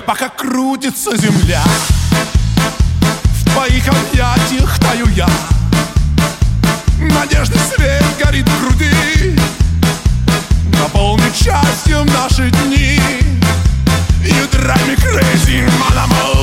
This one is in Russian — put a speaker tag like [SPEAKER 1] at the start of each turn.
[SPEAKER 1] пока крутится земля. В твоих объятиях таю я, надежды свет горит в груди, наполнит счастьем наши дни. You drive me crazy, mon amour.